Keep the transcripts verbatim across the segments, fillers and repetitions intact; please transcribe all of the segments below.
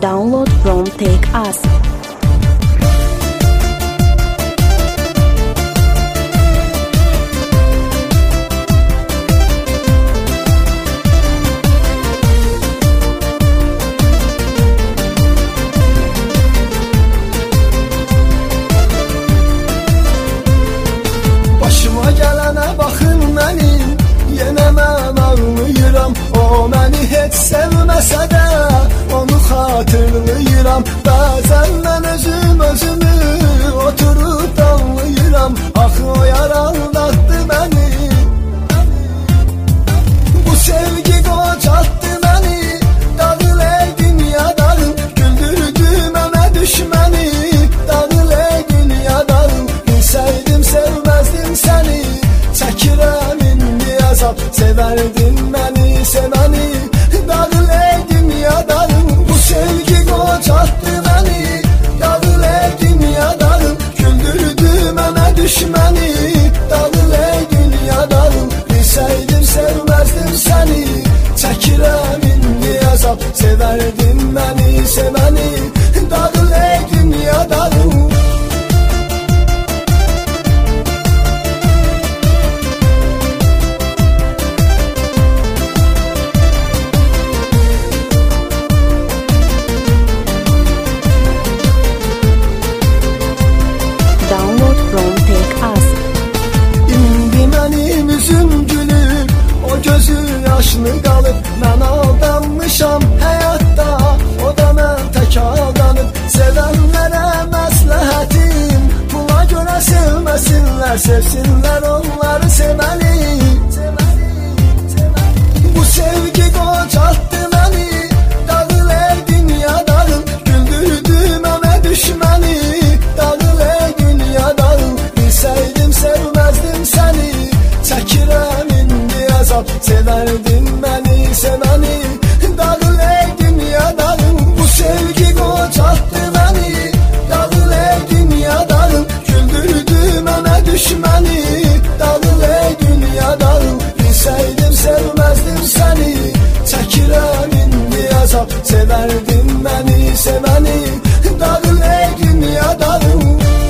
Download from Take Us. Başıma gelene bakın benim, yenə mən ağlayıram. O məni heç sevməsə də onu xatırlayıram. Bəzən mən özüm özümü oturub danlayıram. Axı o yar aldatdı məni, bu sevgi qocaltdı məni. Dağıl ey dünya dağıl, güldürdü mənə düşməni. Dağıl ey dünya dağıl, bilsəydim sevməzdim səni. Çəkirəm indi əzab, sevərdin məni, sevəni. Dağıl ey dünya dağıl, bu sevgi qocaltdı məni. Dağıl ey dünya dağıl, güldürdü mənə düşməni. Dağıl ey dünya dağıl, bilsəydim sevməzdim səni. Çəkirəm indi əzab, sevərdin məni, sevəni. Dağıl ey dünya dağıl. Download from Take Us. İndi mənim üzüm gülür, o gözü yaşlı qalıb. Mən aldanmışam həyatda, o da mən tək aldanıb. Sevənlərə məsləhətim, pula görə sevməsinlər, sevsinlər onları sevəni. Bu sevgi qocaltdı məni, dağıl ey dünya dağıl, güldürdü mənə düşməni. Dağıl ey dünya dağıl, bilsəydim sevməzdim səni. Çəkirəm indi əzab, sevərdin məni, sevəni. Dağıl ey dünya dağıl, bu sevgi qocaltdı məni. Dağıl ey dünya dağıl, güldürdü mənə düşməni. Dağıl ey dünya dağıl, bilsəydim sevməzdim səni. Çəkirəm indi əzab, sevərdin məni, sevəni. Dağıl ey dünya dağıl.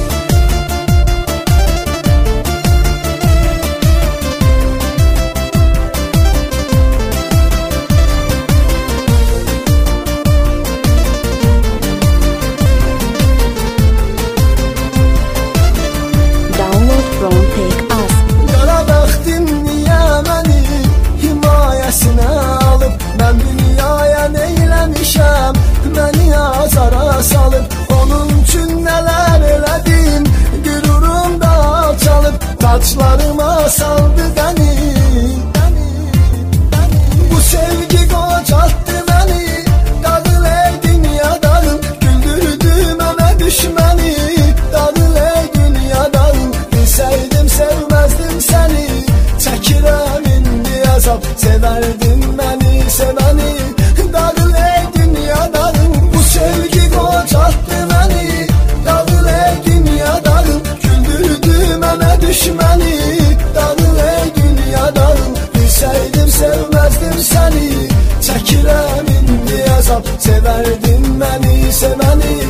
Download from Take Us. Qara bəxtim niyə məni himayəsinə alıb? Mən dünyaya neyləmişəm, məni azara salıb. Onun üçün nələr elədim, qürurum da alçalıb. Saçlarıma saldı qəni, bu sevgi qocaltdı məni. Dağıl ey dünya dağıl, güldürdü mənə düşməni. Dağıl ey dünya dağıl, bilsəydim sevməzdim səni. Çəkirəm indi əzab, sevərdin məni, sevəni. Dağıl ey dünya dağıl, bu sevgi qocaltdı məni. Dağıl ey dünya dağıl, güldürdü mənə düşməni. Dağıl ey dünya dağıl, bilsəydim sevməzdim səni. Çəkirəm indi əzab, sevərdin məni, sevəni.